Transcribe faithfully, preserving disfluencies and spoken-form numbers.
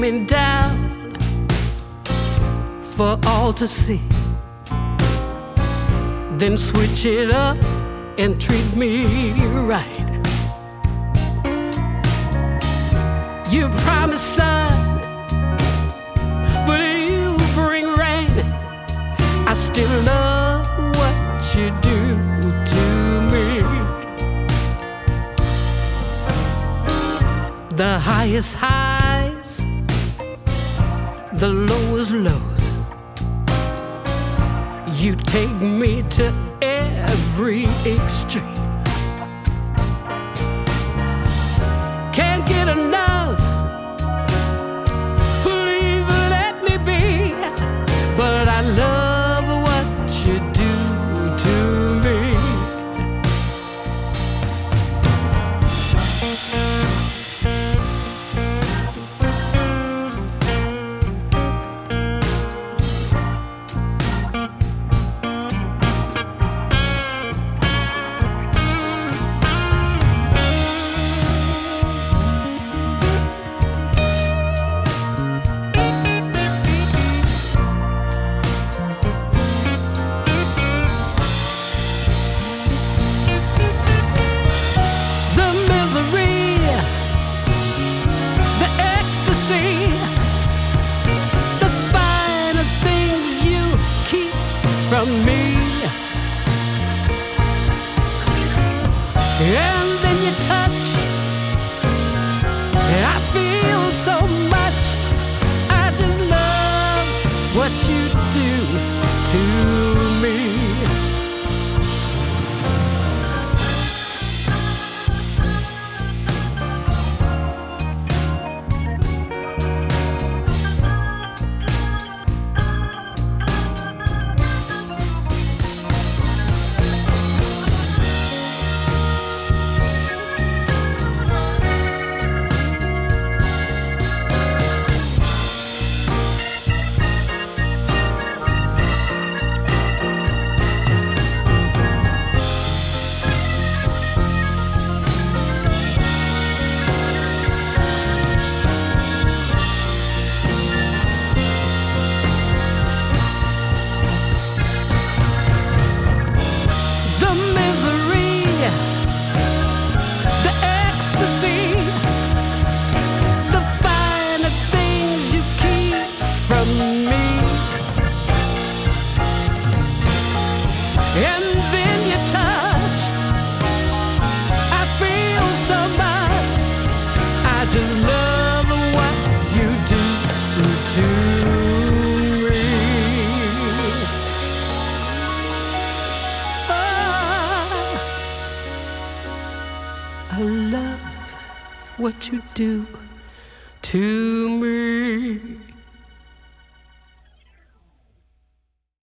coming down for all to see. Then switch it up and treat me right. You promise sun, but you bring rain. I still love what you do to me. The highest highs, the lowest lows. You take me to every extreme. Can't get enough, please let me be. But I love what you do to me. From me, and then you touch, and I feel so much. I just love what you do to me. And then you touch, I feel so much. I just love what you do to me. Oh, I love what you do to me.